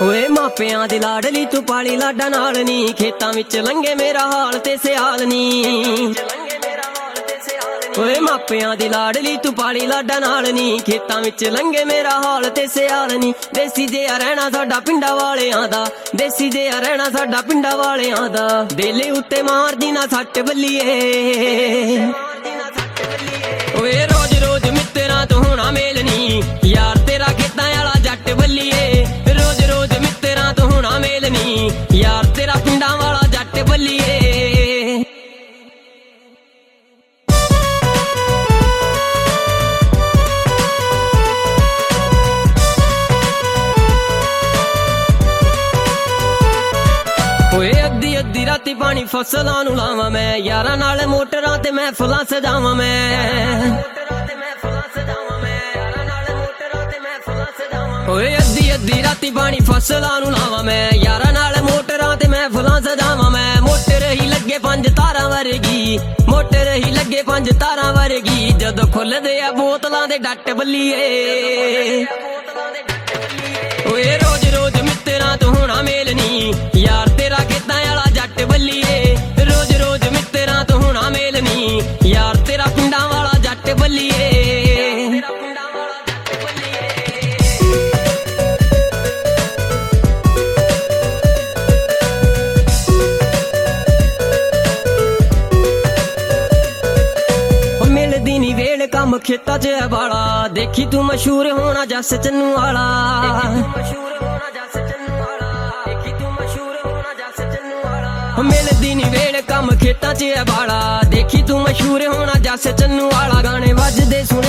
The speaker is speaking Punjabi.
ਓਏ ਮਾਪਿਆਂ ਦੀ ਲਾਡਲੀ ਤੂੰ ਪਾਲੀ ਲਾਡਾ ਨਾਲ ਨੀ, ਖੇਤਾਂ ਵਿੱਚ ਲੰਘੇ ਮੇਰਾ ਹਾਲ ਤੇ ਸਿਆਲ ਨੀ। ਓਏ ਮਾਪਿਆਂ ਦੀ ਲਾਡਲੀ ਤੂੰ ਪਾਲੀ ਲਾਡਾ ਨਾਲ ਨੀ, ਖੇਤਾਂ ਵਿੱਚ ਲੰਘੇ ਮੇਰਾ ਹਾਲ ਤੇ ਸਿਆਲ ਨੀ। ਦੇਸੀ ਜਿਹਾ ਰਹਿਣਾ ਸਾਡਾ ਪਿੰਡਾਂ ਵਾਲਿਆਂ ਦਾ, ਦੇਸੀ ਜਿਹਾ ਰਹਿਣਾ ਸਾਡਾ ਪਿੰਡਾਂ ਵਾਲਿਆਂ ਦਾ। ਦਿਲ ਉੱਤੇ ਮਾਰਦੀ ਨਾ ਸੱਟ ਬੱਲੀਏ, ਓਏ ਰੋਜ਼ ਰੋਜ਼ ਮਿੱਤਰਾਂ ਤੋਂ ਹੋਣਾ ਮੇਲ ਨੀ, ਯਾਰ ਤੇਰਾ ਖੇਤਾਂ ਵਾਲਾ ਜੱਟ ਬੱਲੀਏ। ਰੋਜ਼ ਰੋਜ਼ ਮਿੱਤਰਾਂ ਤੋਂ ਹੋਣਾ ਮੇਲ ਨੀ, ਯਾਰ ਤੇਰਾ ਪਿੰਡਾਂ ਵਾਲਾ ਜੱਟ ਬੱਲੀਏ। ਓਏ ਅੱਧੀ ਅੱਧੀ ਰਾਤੀ ਪਾਣੀ ਫਸਲਾਂ ਨੂੰ ਲਾਵਾਂ ਮੈਂ, ਯਾਰਾਂ ਨਾਲ ਮੋਟਰਾਂ ਤੇ ਮਹਿਫਲਾਂ ਸਜਾਵਾਂ ਮੈਂ। ਓਏ ਅੱਧੀ ਅੱਧੀ ਰਾਤੀ ਪਾਣੀ ਫਸਲਾਂ ਨੂੰ ਲਾਵਾਂ ਮੈਂ, ਯਾਰਾਂ ਨਾਲ ਮੋਟਰਾਂ ਤੇ ਮਹਿਫਲਾਂ ਸਜਾਵਾਂ ਮੈਂ। ਮੋਟਰ ਹੀ ਲੱਗੇ 5 ਤਾਰਾਂ ਵਰਗੀ, ਮੋਟਰ ਹੀ ਲੱਗੇ 5 ਤਾਰਾਂ ਵਰਗੀ, ਜਦੋਂ ਖੁੱਲਦੇ ਆ ਬੋਤਲਾਂ ਦੇ ਡੱਟ ਬੱਲੀਏ। ਓਏ ਰੋਜ਼ ਰੋਜ਼ ਮਿੱਤਰਾਂ ਤੋਂ ਹੋਣਾ ਮੇਲ ਨੀ, ਯਾਰ ਤੇਰਾ ਖੇਤਾਂ ਵਾਲਾ ਜੱਟ ਬੱਲੀਏ। ਰੋਜ਼ ਰੋਜ਼ ਮਿੱਤਰਾਂ ਤੋਂ ਹੋਣਾ ਮੇਲ ਨੀ, ਯਾਰ ਤੇਰਾ ਪਿੰਡਾਂ ਵਾਲਾ ਜੱਟ ਬੱਲੀਏ। ਮਿਲਦੀ ਨੀ ਵੇਲ ਕੰਮ ਖੇਤਾਂ 'ਚ ਹੈ ਬਾਲਾ, ਦੇਖੀ ਤੂੰ ਮਸ਼ਹੂਰ ਹੋਣਾ ਜੱਸ ਚੰਨੂ ਵਾਲਾ। ਮਿਲਦੀ ਨੀ ਵੇਲ ਕੰਮ ਖੇਤਾਂ 'ਚ ਹੈ ਬਾਲਾ, ਦੇਖੀ ਤੂੰ ਮਸ਼ਹੂਰ ਹੋਣਾ ਜੱਸ ਚੰਨੂ ਵਾਲਾ। ਗਾਣੇ ਵੱਜਦੇ